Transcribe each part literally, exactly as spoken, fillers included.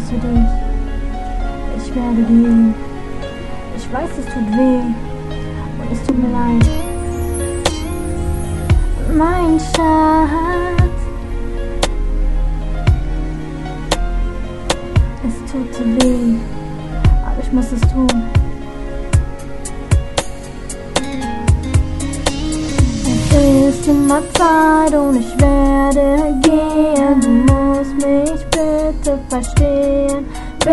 es für dich. Ich werde gehen. Ich weiß, es tut weh und es tut mir leid. Mein Schatz, es tut so weh, aber ich muss es tun. Es ist immer Zeit und ich werde gehen. Du musst mich bitte verstehen,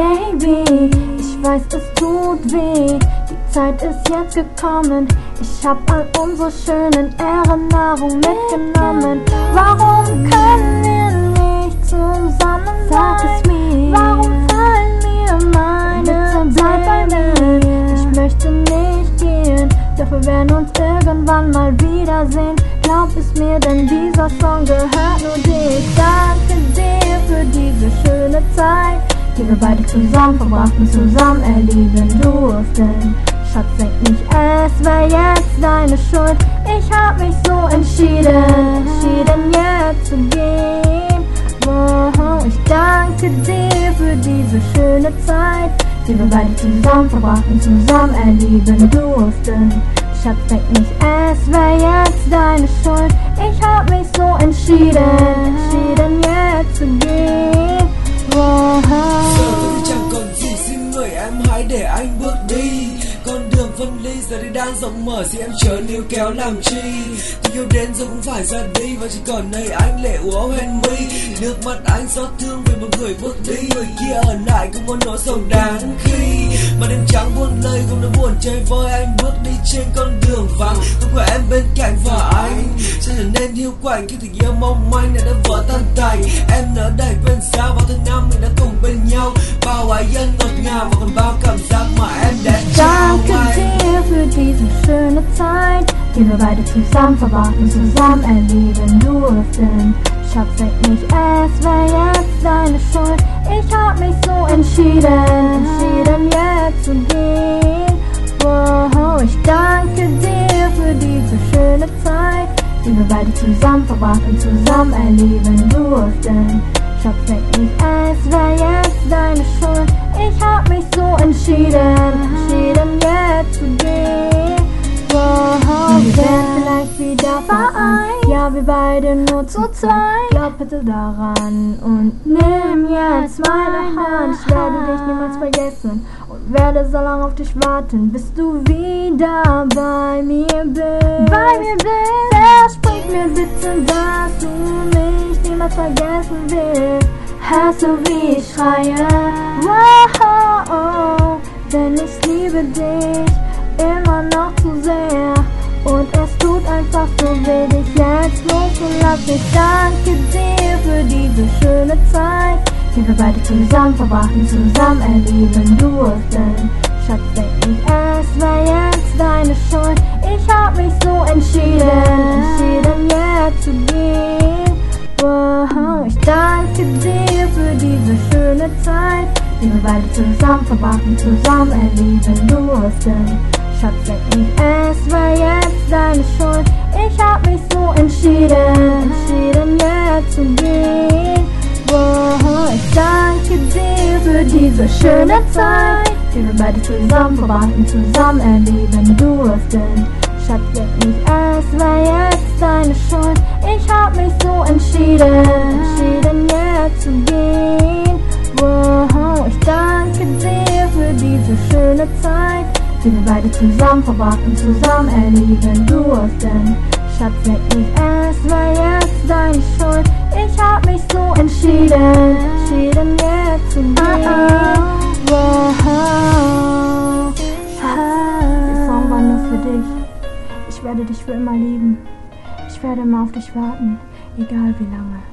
Baby. Ich weiß, es tut weh, die Zeit ist jetzt gekommen. Ich hab all unsere schönen Erinnerungen mitgenommen. Warum können wir nicht zusammen sein? Sag es mir. Warum fallen mir meine Zeit bei mir? Ich möchte nicht gehen, doch wir werden uns irgendwann mal wiedersehen. Glaub es mir, denn dieser Song gehört nur dir. Ich danke dir für diese schöne Zeit, die wir beide zusammen verbrachten, zusammen erleben durften. Schatz, denk nicht, es wär jetzt deine Schuld. Ich hab mich so entschieden, entschieden jetzt zu gehen. Wow, ich danke dir für diese schöne Zeit, die wir beide zusammen verbrachten, zusammen erleben durften. Schatz, denk nicht, es wär jetzt deine Schuld. Ich hab mich so entschieden, entschieden jetzt zu gehen. Wow. Giờ tôi chẳng còn gì, xin người em hãy để anh bước đi. Con đường phân ly giờ đây đang rộng mở, thì em chớ níu kéo làm chi. Tình yêu đến rồi cũng phải ra đi, và chỉ còn nơi anh lệ úa hoen mi. Nước mắt anh xót thương vì một người bước đi, người kia ở lại cũng có nỗi sầu đáng khi mà đêm trắng buồn lây không nỗi buồn chơi vơi. Anh bước đi trên con đường vắng, không có em bên cạnh và anh sẽ trở nên hiu quạnh khi tình yêu mong manh này đã vỡ tan tành. Em nỡ đẩy quên xa vào tháng năm mình đã cùng bên nhau, bao ái ân ngọt ngào và còn bao cảm giác mà em đã trao. Danke dir für diese schöne Zeit, die wir beide zusammen verbrachten, zusammen erleben durften. Schatz, denk nicht, es wär jetzt deine Schuld. Ich hab mich so entschieden, entschieden jetzt zu gehen. Wow, ich danke dir für diese schöne Zeit, die wir beide zusammen verbrachten, zusammen erleben durften. Schatz, denk nicht, es wär jetzt deine Schuld. Ich hab mich so entschieden, entschieden jetzt zu gehen. Wow, wir werden vielleicht wieder vereint. Ja, wir beide nur zu zweit. Glaub bitte daran und nimm jetzt meine Hand. Ich werde dich niemals vergessen und werde so lange auf dich warten, bis du wieder bei mir bist. Bei mir bist. Versprich mir bitte, dass du mich niemals vergessen willst. Hörst du, wie ich schreie? Wow, denn ich liebe dich immer noch zu sehr. Und es tut einfach so weh, dich jetzt loszulassen. Ich danke dir für diese schöne Zeit, die wir beide zusammen verbrachten, zusammen erleben durften. Schatz, denk nicht, es wär jetzt deine Schuld. Ich hab mich so entschieden, entschieden jetzt zu gehen. Wow, ich danke dir für diese schöne Zeit, die wir beide zusammen verbrachten, zusammen erleben durften. Schatz, denk nicht, es wär jetzt deine Schuld. Ich hab mich so entschieden, entschieden jetzt zu gehen. Wow, ich danke dir für diese schöne Zeit, die wir beide zusammen verbrachten, zusammen erleben durften. Schatz, denk nicht, es wär jetzt deine Schuld. Ich hab mich so entschieden, entschieden jetzt zu gehen. Wow, ich danke dir für diese schöne Zeit, die wir beide zusammen verbrachten, zusammen erleben durften. Schatz, denk nicht, es wär jetzt deine Schuld. Ich hab mich so entschieden, entschieden jetzt zu gehen. Wow, Schatz, der Song war nur für dich. Ich werde dich für immer lieben. Ich werde immer auf dich warten, egal wie lange.